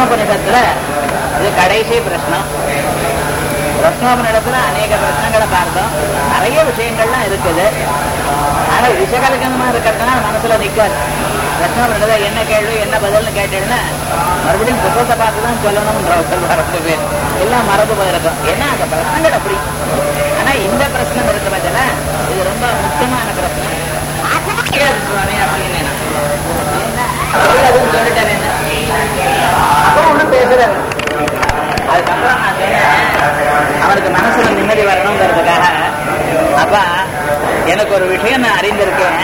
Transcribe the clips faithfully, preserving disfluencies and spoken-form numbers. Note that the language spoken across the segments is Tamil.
பிரஷ்னோபனிஷத்துல இது கடைசி பிரஷ்னம். பிரஷ்னோபனிடத்துல அநேக பிரச்சனைகளை பார்த்தோம். நிறைய விஷயங்கள்லாம் இருக்குது. ஆனா விஷகலகனமா இருக்கிறதுனால மனசுல நிக்காது. பிரஷ்னோபனிடத்துல என்ன கேள்வி என்ன பதில்னு கேட்டேன்னா மறுபடியும் புத்தகத்தை பார்த்து தான் சொல்லணும்ன்ற ரொம்ப பேர் எல்லாம் மறந்து போயிருக்கும். ஏன்னா அந்த பிரச்சனைகள் அப்படி. ஆனா இந்த பிரச்சனை இருக்க பதில இது ரொம்ப முக்கியமான பிரச்சனை. சுவாமி அப்படின்னு சொல்லிட்டேன். அப்புறம் ஒன்றும் பேசுறாரு. அதுக்கப்புறம் நான் சொன்னேன் அவனுக்கு மனசுல நிம்மதி வரணுங்கிறதுக்காக, அப்ப எனக்கு ஒரு விஷயம் நான் அறிந்திருக்கேன்.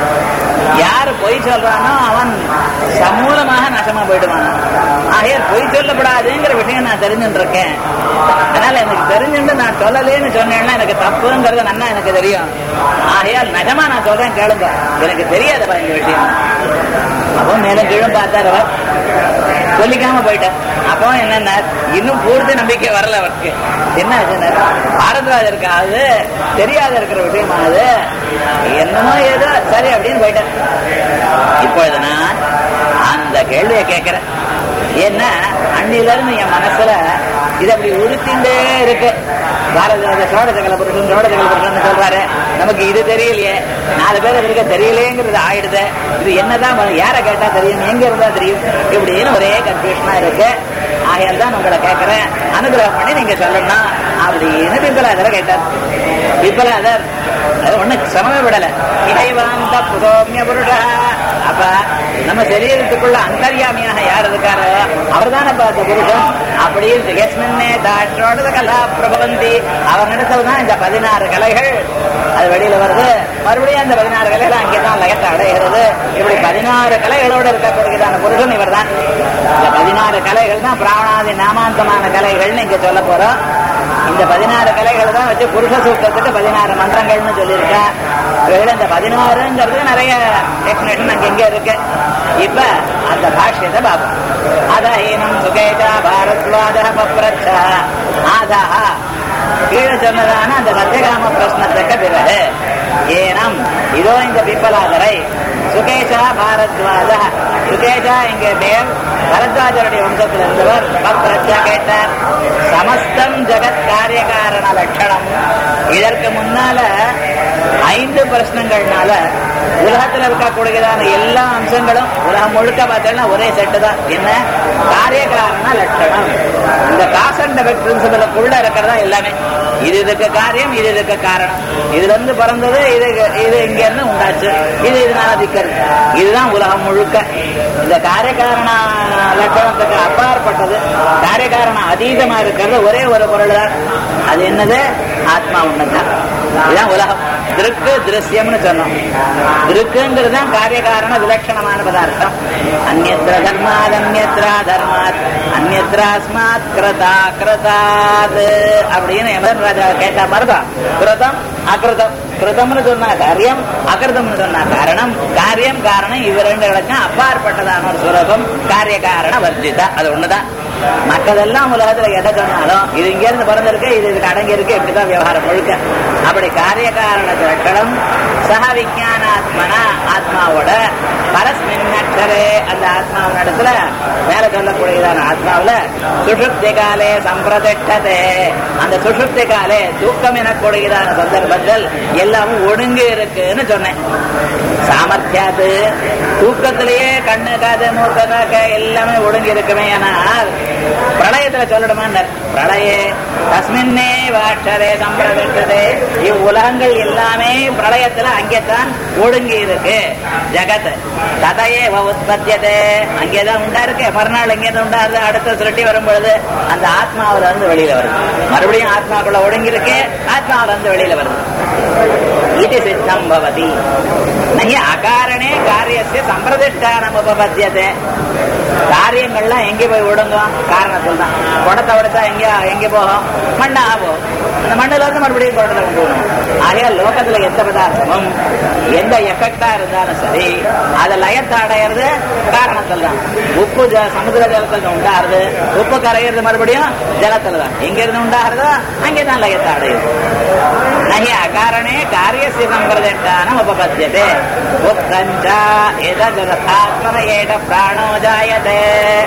யாரு பொய் சொல்றானோ அவன் சமூலமாக நாசமா போயிடுவான். ஆகையால் பொய் சொல்லப்படாதுங்கிற விஷயம் நான் தெரிஞ்சுட்டு இருக்கேன். அதனால எனக்கு தெரிஞ்சுட்டு நான் சொல்லலேன்னு சொன்னேன்னா எனக்கு தப்புங்கிறது நன்னா எனக்கு தெரியும். ஆகையால் நிஜமா நான் சொல்றேன் கேளுங்க, எனக்கு தெரியாதப்பா இந்த விஷயம். அப்போ மேலும் கீழும் பார்த்தார் அவர், சொல்லிக்காம போயிட்டார். அப்போ என்னன்னா இன்னும் பூர்த்தி நம்பிக்கை வரல அவருக்கு. என்ன பாரத்வாஜருக்கு அது தெரியாத இருக்கிற விஷயமானது என்னமோ ஏதோ சரி அப்படின்னு போயிட்டார். இப்பொழுது நான் அந்த கேள்வியை கேட்கிறேன். ஏன்னா அன்னில இருந்து என் மனசுல இது அப்படி உறுத்திண்டே இருக்கு. பாரத சோழ சகல புருஷன் சோழ சகல புருஷன் சொல்றாரு, நமக்கு இது தெரியலையே, நாலு பேர் இருக்க தெரியலையேங்கிறது ஆயிடுது. இது என்னதான் யாரை கேட்டா தெரியும், எங்க இருந்தா தெரியும், இப்படின்னு ஒரே கன்ஃபியூஷனா இருக்கு. ஆகையால் தான் உங்களை கேட்கிறேன், அனுகிரகம் பண்ணி நீங்க சொல்லணும் அப்படின்னு பிப்பலாதர் கேட்டார். பிப்பலாதர் அது ஒண்ணு சமமே விடல. இறைவாந்த புரோமிய புருஷா. அப்ப நம்ம சரீரத்துக்குள்ள அந்தர்யாமியாக யார் இருக்காரோ அவர் தானே பார்த்த புருஷன். அப்படின்னு யஸ்மின்னே தாற்றோட கலா பிரபவந்தி, அவர் நடத்ததான் இந்த பதினாறு கலைகள் அது வெளியில வருது. மறுபடியும் அந்த பதினாறு கலைகள் அங்கேதான் லயத்தை அடைகிறது. இப்படி பதினாறு கலைகளோடு இருக்கக்கூடியதான புருஷன் இவர் தான். இந்த பதினாறு கலைகள் தான் பிராணாதி நாமாந்தமான கலைகள்னு இங்க சொல்ல போறோம். இந்த பதினாறு கலைகள் தான் வச்சு புருஷ சூக்தத்துக்கு பதினாறு மந்திரங்கள்னு சொல்லியிருக்கா. இந்த பதினாறுங்கிறது நிறைய டெக்னிஷன் அங்க எங்க இருக்கு. இப்ப அந்த பாஷ்யத்தை பார்ப்போம். அதஹீனம் சுகேஜா பாரத்வாத பப்ரச்சா ஆதா கீழே சொன்னதான அந்த சத்தியகாம பிரश्னத்துக்கு பிறகு ஏனம் இதோ இந்த பிப்பலாதரை சுகேஷா பாரத்வாத, சுகேஷா இங்க தேவ் பரத்வாஜருடைய வம்சத்தில் இருந்தவர் பப்ரச்சா கேட்டார். சமஸ்தம் ஜெகத் காரிய காரண லட்சணம். இதற்கு முன்னால ஐந்து பிரச்சனைகள்னால உலகத்தில் இருக்கக்கூடியதான எல்லா அம்சங்களும் உலகம் முழுக்க பார்த்தோம்னா ஒரே செட்டு தான். என்ன காரிய காரண லட்சணம். இந்த காஸ் அண்ட் எஃபெக்ட் பிரின்சிபலுக்குள்ள இருக்கிறதா எல்லாமே. இது இதுக்கு காரியம், இது இதுக்கு காரணம். இதுல இருந்து பிறந்தது, இது இது இங்க இருந்து உண்டாச்சு, இது இதனால திக்கிறது. இதுதான் உலகம் முழுக்க. இந்த காரிய காரண லட்சணத்துக்கு அப்பாற்பட்டது, காரிய காரணம் அதீதமா இருக்கிறது ஒரே ஒரு பொருள் தான். அது என்னது? ஆத்மா ஒண்ணுதான். இதுதான் உலகம். திருக்கு திருஷ்யம்னு சொன்னோம். திருக்குங்கிறது தான் காரிய காரண விலட்சணமான பதார்த்தம். அந்யத்ர தர்மாத் அந்யத்ரா தர்மாத் அந்யத்ராஸ்மாத் கிருதா கிருதாத் அப்படின்னு எமன் ராஜா கேட்டா மறுபா. கிருதம் அகிருதம். கிருதம்னு சொன்னா காரியம், அகிருதம்னு சொன்னா காரணம். காரியம் காரணம் இவ ரெண்டு கிடக்கும் அப்பாற்பட்டதான ஒரு சுரூபம் காரிய காரண வர்ஜிதா. அது ஒண்ணுதான். மற்றதெல்லாம் உலகத்துல எதை சொன்னாலும் இது இங்க இருந்து பிறந்திருக்கு, இது இதுக்கு அடங்கி இருக்கு, இப்படிதான் விவகாரம் முழுக்க. அப்படி காரிய காரண லட்சணம் சக விஞ்ஞானாத்மனா ஆத்மாவோட பரஸ்மின்னே அந்த ஆத்மாவின் இடத்துல மேல சொல்லக்கூடியதான ஆத்மாவில சுஷுப்தி காலே சம்பிரதிஷ்டதே. அந்த சுஷுப்தி காலே தூக்கம் எனக்கூடியதான சந்தர்ப்பங்கள் எல்லாமும் ஒடுங்கி இருக்குன்னு சொன்னேன். சாமர்த்தியாது தூக்கத்திலேயே கண்ணு காது மூக்க நாக்க எல்லாமே ஒடுங்கி இருக்குமே. ஆனால் பிரளயத்துல சொல்லணுமா? பிரளயே தஸ்மின்னே வாட்சரே சம்பிரதிஷ்டதே. இவ்வுலகங்கள் எல்லாமே பிரளயத்துல அங்கேதான் ஒடுங்கி இருக்கு. ஜகத் ததையே உற்பத்தியதே, அங்கேதான் உண்டா இருக்கு. மறுநாள் எங்கேதான் உண்டாது, அடுத்த சுருட்டி வரும் பொழுது அந்த ஆத்மாவில இருந்து வெளியில வருது. மறுபடியும் ஆத்மாக்குள்ள ஒடுங்கி இருக்கு, ஆத்மாவில இருந்து வெளியில வருது. இது சித்தம் பவதி நஹி அகாரணே காரியஸ்ய சம்பிரதிஷ்டானம் உபபத்தியதே. காரியங்கள்லாம் எங்கே போய் விடுங்கும்? காரணத்தில் தான். குடத்தை விடுத்தா எங்க எங்க போகும்? மண்ணா போகும். அந்த மண்ணுல இருந்து மறுபடியும் குடத்தை கொண்டு போகணும். ஆகையா லோகத்துல எந்த பதார்த்தமும் எந்த எஃபெக்டா இருந்தாலும் சரி அதை லயத்தை அடையிறது காரணத்தில் தான். உப்பு சமுதிர ஜலத்துல உண்டாருது, உப்பு கரையிறது மறுபடியும் ஜலத்துல தான். எங்க இருந்து உண்டாகிறதோ அங்கேதான் லயத்தை அடையுது. நஹி அகாரணே காரியஸ்ய சம்பிரதிஷ்டானம் உபபத்தியதே. புத்தஞ்சா எதஜதாத்மன ஏட பிராணோ ஜாயதே.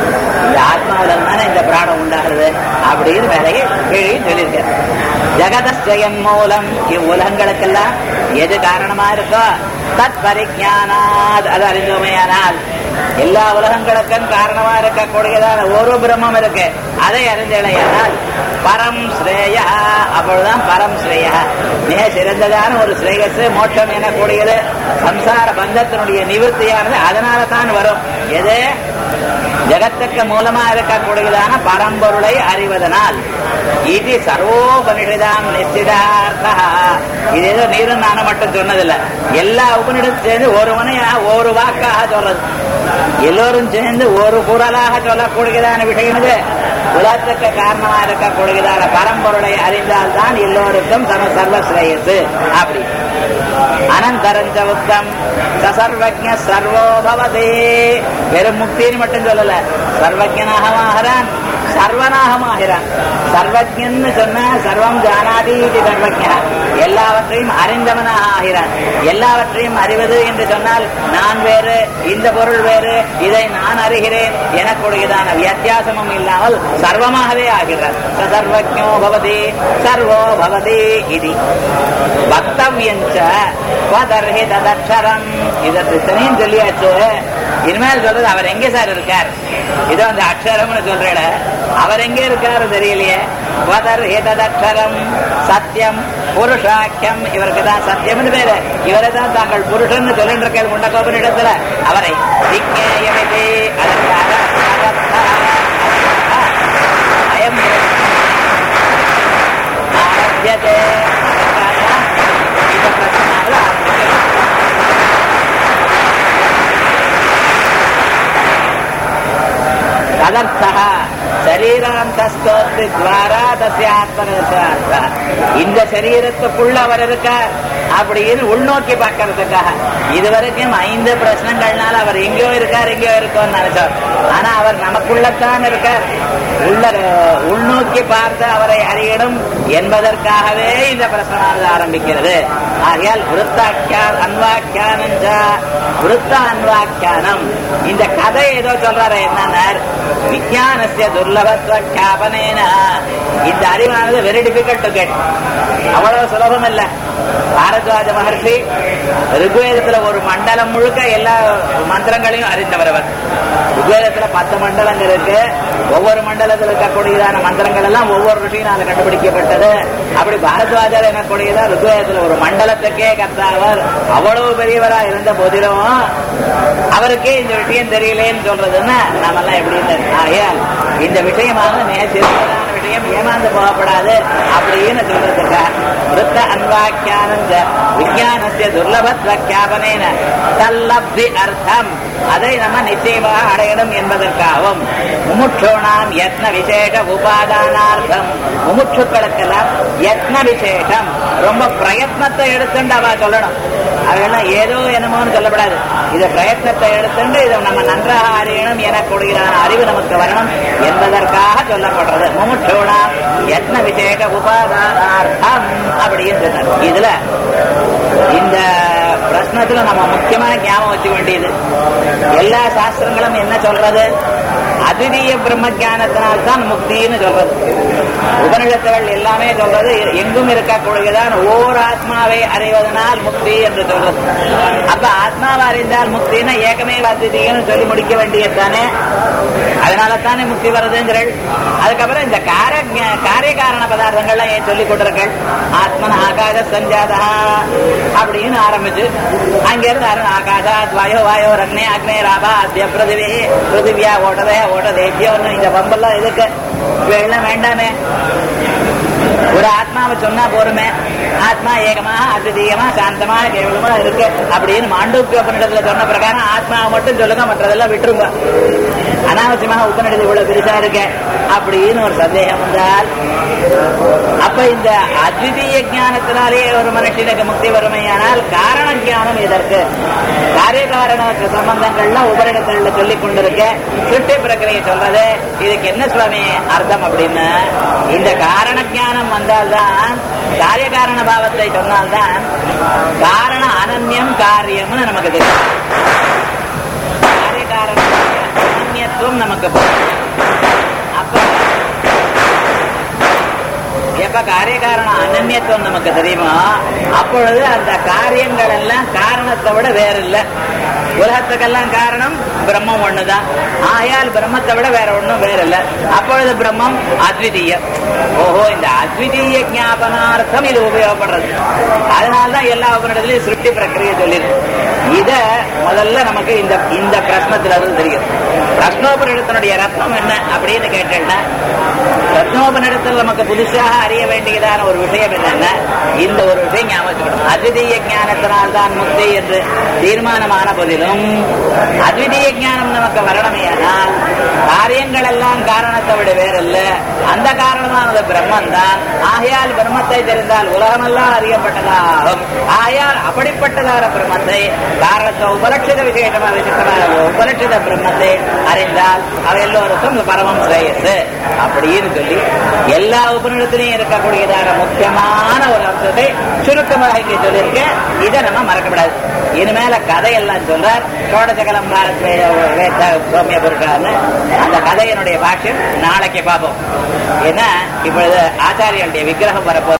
இந்த ஆத்மாவில தானே இந்த பிராணம் உண்டாகிறது அப்படின்னு வேலையை கீழே சொல்லியிருக்காரு. ஜெகதஸ்ஜயன் மூலம் இவ்வுலகங்களுக்கெல்லாம் எது காரணமா இருக்கோ தத் பரிஜானாத் அது அறிந்தோமையானால் எல்லா உலகங்களுக்கும் காரணமா இருக்கக்கூடியதான ஒரு பிரம்மம் இருக்கு, அதை அறிந்தடையானால் பரம் ஸ்ரேயா, அப்பொழுதுதான் பரம் ஸ்ரேயா மிக சிறந்ததான ஒரு ஸ்ரேயஸ் மோட்சம் எனக்கூடியது சம்சார பந்தத்தினுடைய நிவர்த்தியானது அதனால தான் வரும். எது ஜகத்துக்கு மூலமா இருக்கக்கூடியதான பரம்பொருளை அறிவதனால் இது சர்வோபனிஷதாம் நிச்சிதார்த்தா. இது ஏதோ நீரும் நானும் மட்டும் சொன்னதில்லை, எல்லா உபனிடம் சேர்ந்து ஒரு மனையா ஒரு வாக்காக சொல்றது, எல்லோரும் சேர்ந்து ஒரு குரலாக சொல்லக்கூடியதான விஷயம் இது. உலகத்துக்கு காரணமா இருக்கக்கூடியதான பரம்பொருளை அறிந்தால்தான் எல்லோருக்கும் சம சர்வஸ்ரேயசு. அப்படி அனந்தரஞ்ச உத்தம் சர்வஜ சர்வோ பவதே. வெறும் முக்தின்னு மட்டும் சொல்லல, சர்வஜனாக ஆகிறான், சர்வனாக ஆகிறான். சர்வஜன்னு சொன்ன சர்வம் ஜானாதி சர்வஜ, எல்லாவற்றையும் அறிந்தவனாக ஆகிறான். எல்லாவற்றையும் அறிவது என்று சொன்னால் நான் வேறு, இந்த பொருள் வேறு, இதை நான் அறிகிறேன் எனக்கூடியதான வித்தியாசமும் இல்லாமல் சர்வமாகவே ஆகிறார். சர்வஜோ பவதி சர்வோ பவதி. இது வக்தவ்யஞ்ச வதர்ஹி ததக்ஷரம். இதற்கு இத்தனையும் சொல்லியாச்சு. இனிமேல் சொல்றது அவர் எங்கே சார் இருக்கார், இதோ அந்த அக்ஷரம்னு சொல்ற அவர் எங்கே இருக்காரு தெரியலையே. வதர்ஹி ததக்ஷரம் சத்தியம் புருஷாக்கியம். இவருக்கு தான் சத்தியம்னு பேரு, இவரை தான் தாங்கள் புருஷன் சொல்லிட்டு இருக்காரு முண்டகோபனிடத்துல. அவரை விஜ்ஞேயமிதி அதற்காக அயம் ஆரம்பியதே. இந்த பிரச்சனை ததர்த்தः சரீராந்தஸ்தோத்ரி துவாரா தஸ்ய ஆத்மனிர்பார்த்த. இந்த சரீரத்துக்குள்ள அவர் இருக்கார் அப்படின்னு உள்நோக்கி பார்க்கறதுக்காக இதுவரைக்கும் ஐந்து பிரச்சனைகள்னால அவர் எங்கேயோ இருக்கார் எங்கேயோ இருக்கோன்னு நினைச்சார். ஆனா அவர் நமக்குள்ளத்தான் இருக்கார். உள்ள உள்நோக்கி பார்த்து அவரை அறியணும் என்பதற்காகவே இந்த பிரச்சனை ஆரம்பிக்கிறது. ஆகையால் விருத்தாக்கியான் அன்வாக்கியானம் விருத்த அன்வாக்கியானம். இந்த கதை ஏதோ சொல்றாரு என்னன்னா விஞ்ஞானஸ்ய துர்லபத்வ க்யாபனேன. இந்த அறிவானது வெரி டிஃபிகல்ட் டு கெட், அவ்வளவு சுலபம் இல்ல. பாரத்வாஜ மகர்ஷி ருக்வேதத்துல ஒரு மண்டலம் முழுக்க எல்லா மந்திரங்களையும் அறிந்தவர். அவர் ருக்வேதத்துல பத்து மண்டலங்கள் இருக்கு. ஒவ்வொரு மண்டலத்தில் இருக்கக்கூடியதான மந்திரங்கள் எல்லாம் ஒவ்வொரு ருஷியினால கண்டுபிடிக்கப்பட்டது. அப்படி பாரத்வாஜர் எனக்கூடியதான் ருக்வேதத்துல ஒரு மண்டலத்துக்கே கர்த்தாவர். அவ்வளவு பெரியவரா இருந்த போதிலும் அவருக்கே இந்த விஷயம் தெரியலேன்னு சொல்றதுன்னா நாமெல்லாம் எப்படி ஆகையால் இந்த விஷயமாக மிக சிறந்ததான விஷயம், ஏமாந்து போகப்படாது அப்படின்னு சொல்றதுக்காக விருத்த அன்வாக்கியானந்த விஞ்ஞானஸ்ய துர்லபத்வ க்யாபனேன தல்லப்தி அர்த்தம், அதை நம்ம நிச்சயமாக அடையணும் என்பதற்காகவும் முமுட்சோணாம் யத்ன விசேஷ உபாதானார்த்தம். முமுட்சுக்களுக்கெல்லாம் யத்ன விசேஷம், ரொம்ப பிரயத்னத்தை எடுத்துட்டு அவ சொல்லணும். அதெல்லாம் ஏதோ என்னமோன்னு சொல்லப்படாது. இதை பிரயத்னத்தை எடுத்துட்டு இதை நம்ம நன்றாக அறியணும் எனக்கூடிய அறிவு நமக்கு வரணும் என்பதற்காக சொல்லப்படுறது. முமுட்சோணாம் யத்ன விசேஷ உபாதானார்த்தம் அப்படின்னு சொன்னார். இதுல இந்த பிரச்சனத்துல நம்ம முக்கியமான ஞாபகம் வச்சுக்க வேண்டியது, எல்லா சாஸ்திரங்களும் என்ன சொல்றது, அதிதீய பிரம்ம ஜானத்தினால்தான் முக்தின்னு சொல்றது. உபநிஷத்துகள் எல்லாமே சொல்றது எங்கும் இருக்கக்கூடியதான் ஓர் ஆத்மாவை அறிவதனால் முக்தி என்று சொல்றது. அப்ப ஆத்மாவை அறிந்தால் முக்தினா ஏகமே அதிதீயன்னு சொல்லி முடிக்க வேண்டியதுதானே. அதனால தானே முக்தி வருதுங்கிறள். அதுக்கப்புறம் இந்த காரிய காரிய காரண பதார்த்தங்கள்லாம் ஏன் சொல்லிக் கொண்டிருக்கள். ஆத்மன் ஆகாத சஞ்சாதா அப்படின்னு ஆரம்பிச்சு அங்கிருந்து ஆகாதா வாயோ வாயோ ரக்னே அக்னே ராபா அத்திய பிருதிவி பிருதிவியா ஓட்டதே ஓட்டதேத்தியோன்னு இந்த பம்பெல்லாம் எதுக்கு வெள்ளம் வேண்டாமே. ஒரு ஆத்மாவை சொன்னா போருமே, ஆத்மா ஏகமா அதிதீயமா சாந்தமா கேவலமா இருக்கு அப்படின்னு மாண்டூக்கிய உபநிடத்துல சொன்ன பிரகாரம் ஆத்மாவை மட்டும் சொல்லுங்க, மற்றதெல்லாம் விட்டுருங்க. அனாவசியமாக உபநிடத்தில் இவ்வளவு பெருசா இருக்க அப்படின்னு ஒரு சந்தேகம் வந்தால் அப்ப இந்த அத்விதீய ஞானத்தினாலே ஒரு மனுஷனுக்கு முக்தி வறுமையானால் காரண ஞானம் இதற்கு காரிய காரண சம்பந்தங்கள்லாம் உபரிடத்துல சொல்லிக் கொண்டிருக்க சிருஷ்டி பிரக்கிரியை சொல்றது. இதுக்கு என்ன சுவாமி அர்த்தம் அப்படின்னா, இந்த காரண ஞானம் வந்தால்தான் காரிய காரண பாவத்தை சொன்னால்தான் காரண அனன்யம் காரியம்னு நமக்கு தெரியும். காரிய காரண தத்துவம் நமக்கு அப்ப எப்ப காரிய காரண அனன்யத்துவம் நமக்கு தெரியுமோ அப்பொழுது அந்த காரியங்கள் எல்லாம் காரணத்தை விட வேற இல்லை. உலகத்துக்கெல்லாம் காரணம் பிரம்மம் ஒண்ணுதான். ஆயால் பிரம்மத்தை விட வேற ஒண்ணும் வேற இல்ல. அப்பொழுது பிரம்மம் அத்விதீயம். ஓஹோ, இந்த அத்விதீய ஞாபனார்த்தம் இது உபயோகப்படுறது. அதனால்தான் எல்லா உபநிடத்திலையும் சிருஷ்டி பிரக்கிரியை சொல்லிருக்கு. இத முதல்ல நமக்கு இந்த இந்த பிரश्नத்துல இருந்து தெரியும். பிரश्नோபனிடத்தினுடைய ரத்னம் என்ன அப்படின்னு கேட்டேன்னா, ரத்னோபனிடத்தில் நமக்கு புதுசாக அறிய வேண்டியதான ஒரு விஷயம் என்னன்னா, இந்த ஒரு விஷயம் ஞாபகம். அத்விதீய ஞானத்தினால்தான் முக்தி என்று தீர்மானமான போதிலும் அத்விதீய ஞானம் நமக்கு வரணுமேயானால் காரியங்கள் எல்லாம் காரணத்தை விட வேறல்ல. அந்த காரணமானது பிரம்மன் தான். ஆகையால் பிரம்மத்தை தெரிந்தால் உலகமெல்லாம் அறியப்பட்டதாகும். ஆகையால் அப்படிப்பட்டதான பிரம்மத்தை காரணத்தை உபலட்சித விசேஷமா விசிஷ்டமான உபலட்சித பிரம்மத்தை அறிந்தால் அவ எல்லோருக்கும் பரமம் ஸ்ரேயஸ் அப்படின்னு சொல்லி எல்லா உபநிடத்திலையும் இருக்கக்கூடியதான முக்கியமான ஒரு அம்சத்தை சுருக்கமாக இங்கே சொல்லியிருக்கேன். இதை நம்ம மறக்கப்படாது. இனிமேல கதையெல்லாம் சொல்றார். சோடசகலம் பாரத் சௌமிய பொருட்கள் அந்த கதையினுடைய பாஷ்யம் நாளைக்கு பார்ப்போம். ஏன்னா இப்பொழுது ஆச்சாரியனுடைய விக்கிரகம் வரப்போ